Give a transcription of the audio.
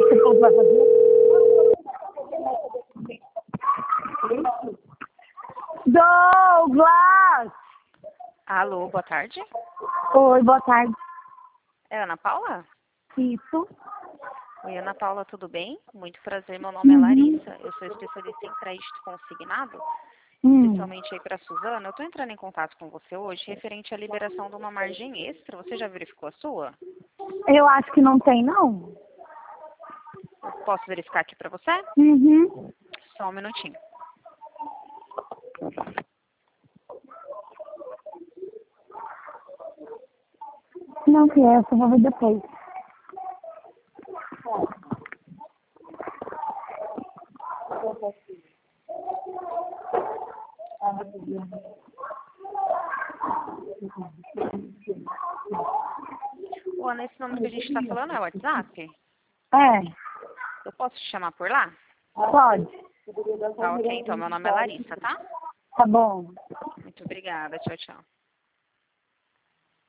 que o povo vai fazer? Douglas! Alô, boa tarde. Oi, boa tarde. É Ana Paula? Isso. Oi, Ana Paula, tudo bem? Muito prazer, meu nome é Larissa. Eu sou especialista em crédito consignado, especialmente aí para a Suzana. Eu estou entrando em contato com você hoje referente à liberação de uma margem extra. Você já verificou a sua? Eu acho que não tem, não. Eu posso verificar aqui para você? Uhum. Só um minutinho. Não que essa, vou ver depois. Ô, Ana, esse número que a gente está falando é o WhatsApp? É, Eu posso te chamar por lá? pode. Tá ok, então meu nome é Larissa, tá? Tá bom. Muito obrigada, tchau, tchau.